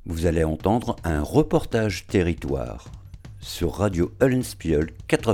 Vous allez entendre un reportage territoire sur Radio Eulenspiegel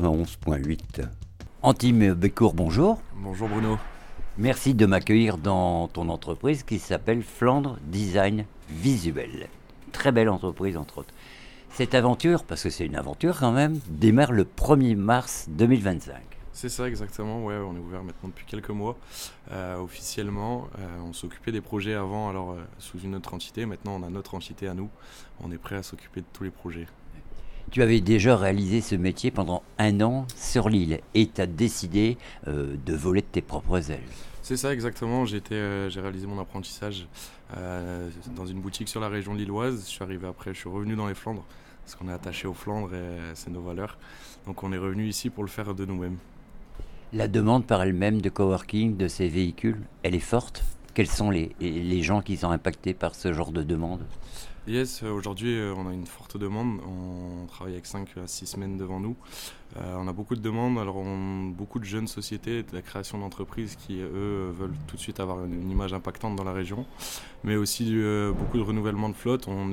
91.8. Antime Bécourt, bonjour. Bonjour Bruno. Merci de m'accueillir dans ton entreprise qui s'appelle Flandre Design Visuel. Très belle entreprise entre autres. Cette aventure, parce que c'est une aventure quand même, démarre le 1er mars 2025. C'est ça exactement, ouais, on est ouvert maintenant depuis quelques mois. Officiellement, on s'occupait des projets avant, sous une autre entité. Maintenant, on a notre entité à nous. On est prêt à s'occuper de tous les projets. Tu avais déjà réalisé ce métier pendant 1 an sur l'île et tu as décidé de voler de tes propres ailes. C'est ça exactement, j'ai réalisé mon apprentissage dans une boutique sur la région lilloise. Je suis arrivé après, je suis revenu dans les Flandres, parce qu'on est attaché aux Flandres et c'est nos valeurs. Donc on est revenu ici pour le faire de nous-mêmes. La demande par elle-même de coworking de ces véhicules, elle est forte. Quels sont les gens qui sont impactés par ce genre de demande ? Yes, aujourd'hui on a une forte demande, on travaille avec 5 à 6 semaines devant nous. On a beaucoup de demandes, beaucoup de jeunes sociétés, de la création d'entreprises qui eux veulent tout de suite avoir une image impactante dans la région. Mais aussi beaucoup de renouvellement de flotte, on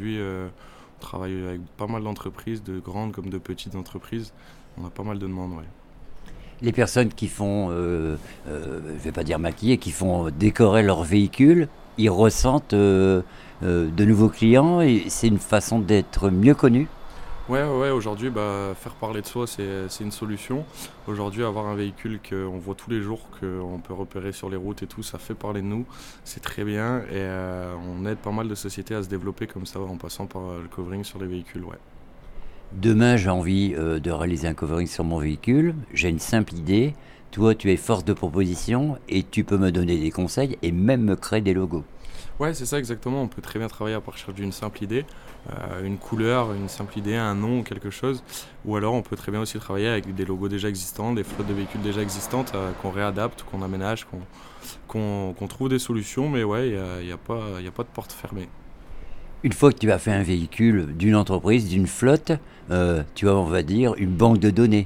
travaille avec pas mal d'entreprises, de grandes comme de petites entreprises. On a pas mal de demandes, ouais. Les personnes qui font, je ne vais pas dire maquiller, qui font décorer leur véhicule, ils ressentent de nouveaux clients et c'est une façon d'être mieux connu. Ouais, aujourd'hui, faire parler de soi, c'est une solution. Aujourd'hui, avoir un véhicule qu'on voit tous les jours, qu'on peut repérer sur les routes et tout, ça fait parler de nous. C'est très bien et on aide pas mal de sociétés à se développer comme ça en passant par le covering sur les véhicules, ouais. Demain, j'ai envie de réaliser un covering sur mon véhicule. J'ai une simple idée. Toi, tu es force de proposition et tu peux me donner des conseils et même me créer des logos. Ouais, c'est ça exactement. On peut très bien travailler à partir d'une simple idée, une couleur, une simple idée, un nom ou quelque chose. Ou alors, on peut très bien aussi travailler avec des logos déjà existants, des flottes de véhicules déjà existantes qu'on réadapte, qu'on aménage, qu'on trouve des solutions. Mais ouais, il y a pas de porte fermée. Une fois que tu as fait un véhicule d'une entreprise, d'une flotte, tu as, on va dire, une banque de données.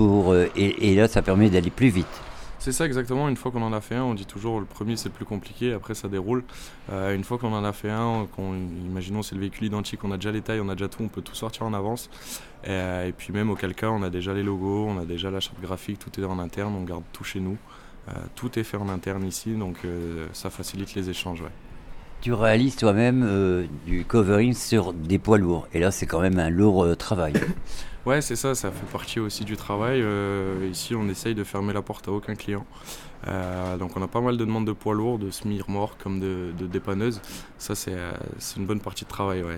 Et là, ça permet d'aller plus vite. C'est ça exactement, une fois qu'on en a fait un, on dit toujours le premier c'est le plus compliqué, après ça déroule. Une fois qu'on en a fait un, imaginons c'est le véhicule identique, on a déjà les tailles, on a déjà tout, on peut tout sortir en avance. Et puis même auquel cas on a déjà les logos, on a déjà la charte graphique, tout est en interne, on garde tout chez nous. Tout est fait en interne ici, donc ça facilite les échanges. Ouais. Tu réalises toi-même du covering sur des poids lourds. Et là, c'est quand même un lourd travail. Ouais, c'est ça fait partie aussi du travail. Ici, on essaye de fermer la porte à aucun client. Donc on a pas mal de demandes de poids lourds, de semi-remorques comme de dépanneuses. Ça, c'est une bonne partie de travail, ouais.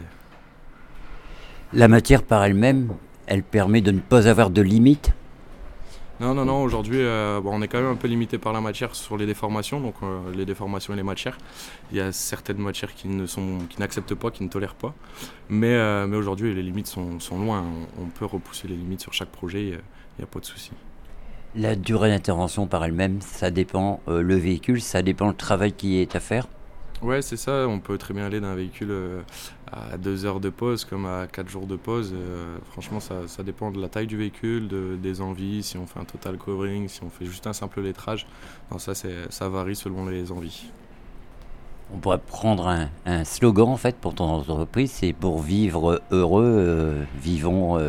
La matière par elle-même, elle permet de ne pas avoir de limite. Non, aujourd'hui, on est quand même un peu limité par la matière sur les déformations, donc les déformations et les matières. Il y a certaines matières qui n'acceptent pas, qui ne tolèrent pas. Mais aujourd'hui, les limites sont loin. On peut repousser les limites sur chaque projet, il n'y a pas de souci. La durée d'intervention par elle-même, ça dépend le véhicule, ça dépend le travail qui est à faire. Ouais, c'est ça. On peut très bien aller d'un véhicule à 2 heures de pause comme à 4 jours de pause. Franchement, ça dépend de la taille du véhicule, des envies, si on fait un total covering, si on fait juste un simple lettrage. Non, ça varie selon les envies. On pourrait prendre un slogan en fait pour ton entreprise, c'est pour vivre heureux, vivons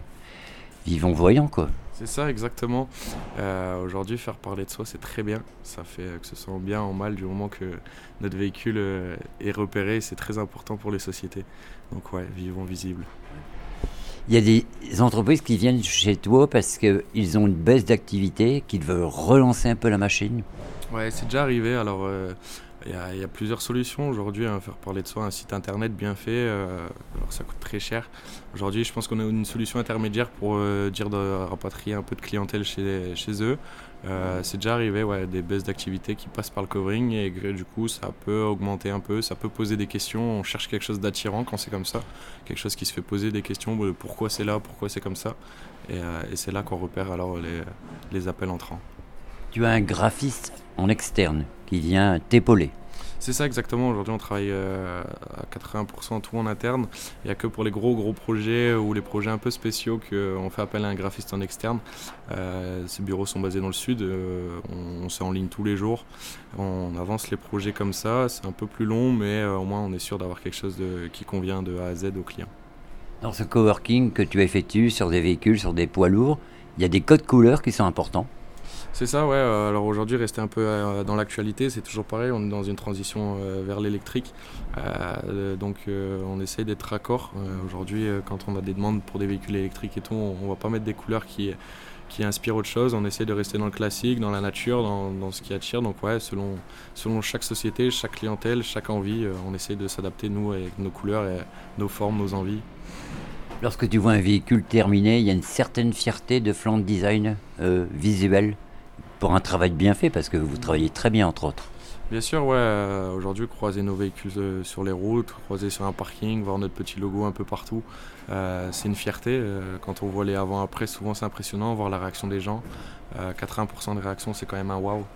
voyants quoi. C'est ça exactement. Aujourd'hui, faire parler de soi, c'est très bien. Ça fait que ce soit en bien, en mal, du moment que notre véhicule est repéré, c'est très important pour les sociétés. Donc ouais, vivons visibles. Il y a des entreprises qui viennent chez toi parce qu'ils ont une baisse d'activité, qu'ils veulent relancer un peu la machine. Ouais, c'est déjà arrivé. Il y a plusieurs solutions aujourd'hui à faire parler de soi. Un site internet bien fait, alors ça coûte très cher. Aujourd'hui, je pense qu'on a une solution intermédiaire pour dire de rapatrier un peu de clientèle chez eux. C'est déjà arrivé, ouais, des baisses d'activité qui passent par le covering et du coup, ça peut augmenter un peu, ça peut poser des questions. On cherche quelque chose d'attirant quand c'est comme ça, quelque chose qui se fait poser des questions de pourquoi c'est là, pourquoi c'est comme ça. Et c'est là qu'on repère alors les appels entrants. Tu as un graphiste en externe qui vient t'épauler. C'est ça exactement, aujourd'hui on travaille à 80% tout en interne. Il n'y a que pour les gros projets ou les projets un peu spéciaux qu'on fait appel à un graphiste en externe. Ces bureaux sont basés dans le sud, on s'est en ligne tous les jours, on avance les projets comme ça, c'est un peu plus long mais au moins on est sûr d'avoir quelque chose qui convient de A à Z au client. Dans ce coworking que tu effectues sur des véhicules, sur des poids lourds, il y a des codes couleurs qui sont importants. C'est ça, ouais. Alors aujourd'hui, rester un peu dans l'actualité, c'est toujours pareil. On est dans une transition vers l'électrique. Donc on essaye d'être raccord. Aujourd'hui, quand on a des demandes pour des véhicules électriques et tout, on va pas mettre des couleurs qui inspirent autre chose. On essaie de rester dans le classique, dans la nature, dans ce qui attire. Donc ouais, selon chaque société, chaque clientèle, chaque envie, on essaie de s'adapter, nous, avec nos couleurs, et nos formes, nos envies. Lorsque tu vois un véhicule terminé, il y a une certaine fierté de Flandre Design visuel pour un travail bien fait, parce que vous travaillez très bien entre autres. Bien sûr, ouais. Aujourd'hui, croiser nos véhicules sur les routes, croiser sur un parking, voir notre petit logo un peu partout, c'est une fierté. Quand on voit les avant-après, souvent c'est impressionnant, voir la réaction des gens. 80% de réaction, c'est quand même un waouh.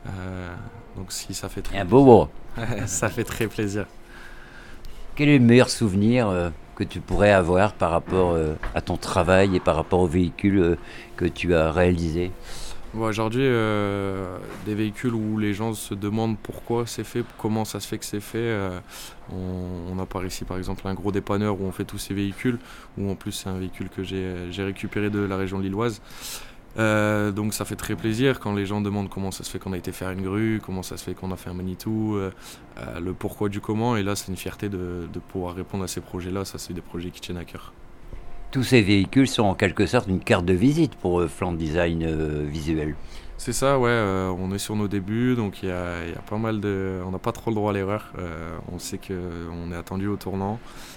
Donc si ça fait très Et un beau mot. ça fait très plaisir. Quel est le meilleur souvenir que tu pourrais avoir par rapport à ton travail et par rapport au véhicule que tu as réalisé? Bon, aujourd'hui, des véhicules où les gens se demandent pourquoi c'est fait, comment ça se fait que c'est fait. On a par ici par exemple un gros dépanneur où on fait tous ces véhicules, où en plus c'est un véhicule que j'ai récupéré de la région lilloise. Donc ça fait très plaisir quand les gens demandent comment ça se fait qu'on a été faire une grue, comment ça se fait qu'on a fait un Manitou, le pourquoi du comment. Et là c'est une fierté de pouvoir répondre à ces projets-là. Ça c'est des projets qui tiennent à cœur. Tous ces véhicules sont en quelque sorte une carte de visite pour Flandre Design visuel. C'est ça, ouais, on est sur nos débuts, donc il y a pas mal de... On n'a pas trop le droit à l'erreur, on sait qu'on est attendu au tournant.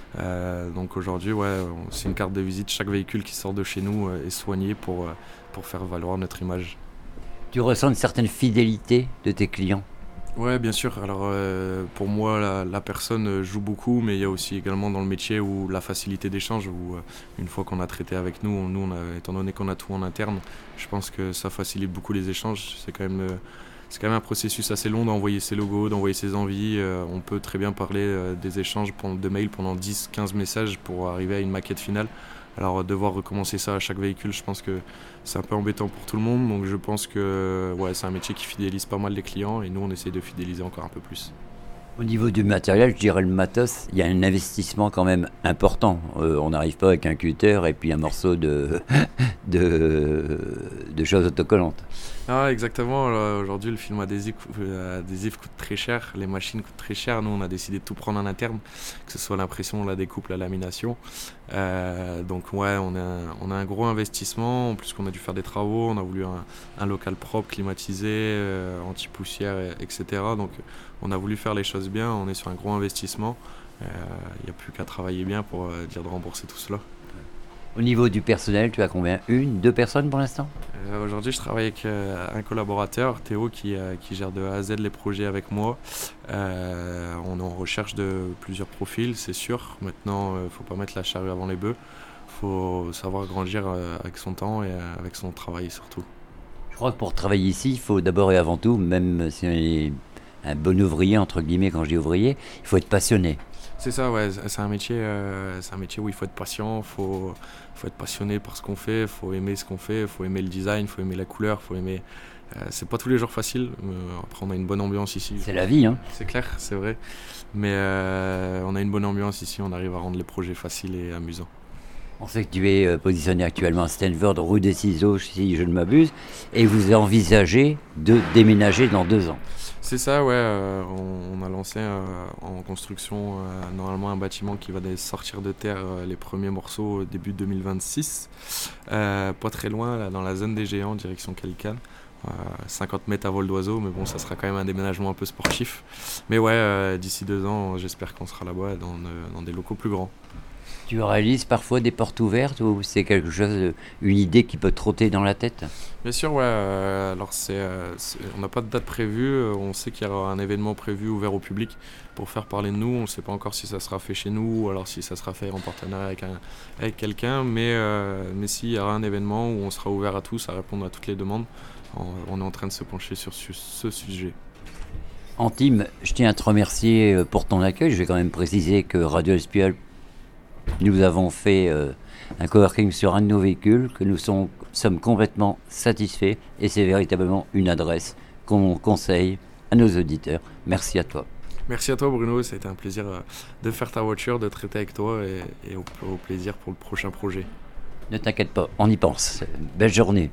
Donc aujourd'hui, ouais, c'est une carte de visite, chaque véhicule qui sort de chez nous est soigné pour faire valoir notre image. Tu ressens une certaine fidélité de tes clients? Ouais, bien sûr. Alors pour moi, la personne joue beaucoup, mais il y a aussi également dans le métier où la facilité d'échange, où une fois qu'on a traité avec nous, étant donné qu'on a tout en interne, je pense que ça facilite beaucoup les échanges. C'est quand même un processus assez long d'envoyer ses logos, d'envoyer ses envies. On peut très bien parler des échanges de mails pendant 10-15 messages pour arriver à une maquette finale. Alors devoir recommencer ça à chaque véhicule, je pense que c'est un peu embêtant pour tout le monde. Donc je pense que ouais, c'est un métier qui fidélise pas mal les clients et nous on essaie de fidéliser encore un peu plus. Au niveau du matériel, je dirais le matos, il y a un investissement quand même important. On n'arrive pas avec un cutter et puis un morceau de choses autocollantes. Ah exactement, aujourd'hui le film adhésif coûte très cher, les machines coûtent très cher, nous on a décidé de tout prendre en interne, que ce soit l'impression, la découpe, la lamination. Donc ouais, on a un gros investissement, en plus qu'on a dû faire des travaux, on a voulu un local propre, climatisé, anti-poussière, etc. Donc on a voulu faire les choses bien, on est sur un gros investissement, il n'y a plus qu'à travailler bien pour dire de rembourser tout cela. Au niveau du personnel, tu as combien? Une, deux personnes pour l'instant? Aujourd'hui, je travaille avec un collaborateur, Théo, qui gère de A à Z les projets avec moi. On est en recherche de plusieurs profils, c'est sûr. Maintenant, il ne faut pas mettre la charrue avant les bœufs. Il faut savoir grandir avec son temps et avec son travail surtout. Je crois que pour travailler ici, il faut d'abord et avant tout, même si on est un bon ouvrier, entre guillemets, quand je dis ouvrier, il faut être passionné. C'est ça, ouais, c'est un métier où il faut être patient, faut être passionné par ce qu'on fait, il faut aimer ce qu'on fait, il faut aimer le design, il faut aimer la couleur, faut aimer... c'est pas tous les jours facile, après on a une bonne ambiance ici. C'est la vie, hein. C'est clair, c'est vrai, mais on a une bonne ambiance ici, on arrive à rendre les projets faciles et amusants. On sait que tu es positionné actuellement à Stanford, rue des Ciseaux, si je ne m'abuse, et vous envisagez de déménager dans 2 ans. C'est ça, ouais. On a lancé en construction normalement un bâtiment qui va sortir de terre les premiers morceaux au début 2026. Pas très loin, là, dans la zone des géants, direction Calicane. 50 mètres à vol d'oiseau, mais bon, ça sera quand même un déménagement un peu sportif. Mais ouais, d'ici 2 ans, j'espère qu'on sera là-bas dans des locaux plus grands. Tu réalises parfois des portes ouvertes ou c'est quelque chose, une idée qui peut trotter dans la tête? Bien sûr, ouais. Alors on n'a pas de date prévue. On sait qu'il y aura un événement prévu ouvert au public pour faire parler de nous. On ne sait pas encore si ça sera fait chez nous ou alors si ça sera fait en partenariat avec quelqu'un. Mais s'il y aura un événement où on sera ouvert à tous, à répondre à toutes les demandes, on est en train de se pencher sur ce sujet. Antime, je tiens à te remercier pour ton accueil. Je vais quand même préciser que Radio Espial, nous avons fait un coworking sur un de nos véhicules, que nous sommes complètement satisfaits et c'est véritablement une adresse qu'on conseille à nos auditeurs. Merci à toi. Merci à toi Bruno, c'était un plaisir de faire ta voiture, de traiter avec toi et au plaisir pour le prochain projet. Ne t'inquiète pas, on y pense. Belle journée.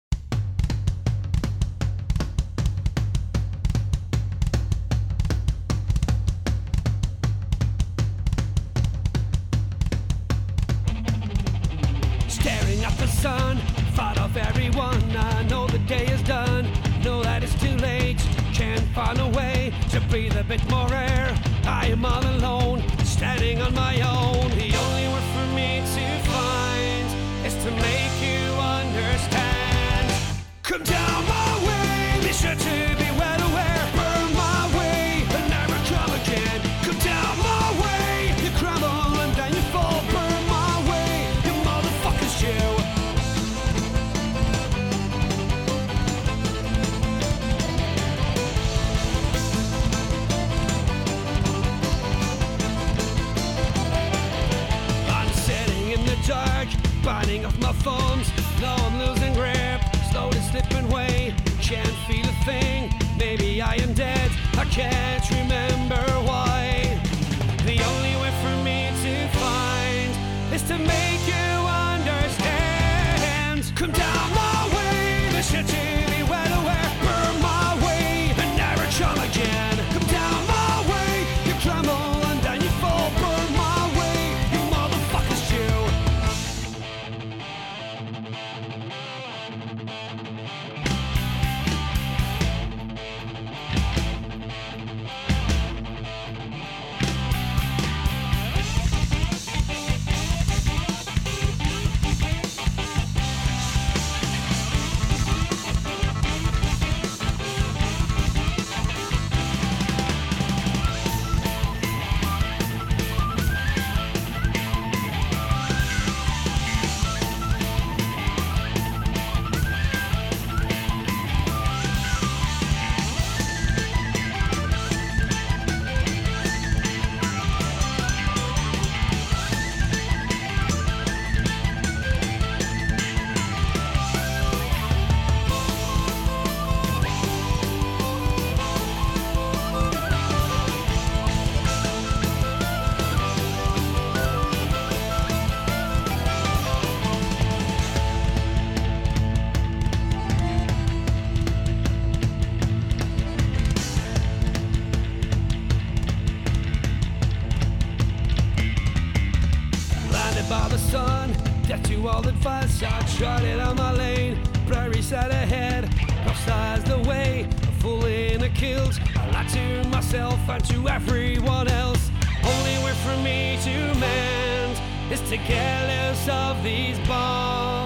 Staring at the sun, thought of everyone. I know the day is done, know that it's too late. Can't find a way to breathe a bit more air. I am all alone, standing on my own. The only word for me to find is to make you understand. Come down my way, be sure to be well aware. Burn my way and never come again. Come down my way, you crumble and then you fall. Burn my way, you motherfuckers, you. Dark, biting off my thumbs. Now I'm losing grip, slowly slipping away. Can't feel a thing, maybe I am dead. I can't remember why. The only way for me to find is to make you understand. Come down my way, the shit to be well aware. Burn my way and never come again. Come down my way, you crumble and then you fall. Burn my way, you motherfuckers, you. By the sun, death to all advice. I tried it on my lane, prairie side ahead, cross the way, a fool in a kilt. I lied to myself and to everyone else. Only way for me to mend is to get loose of these bonds.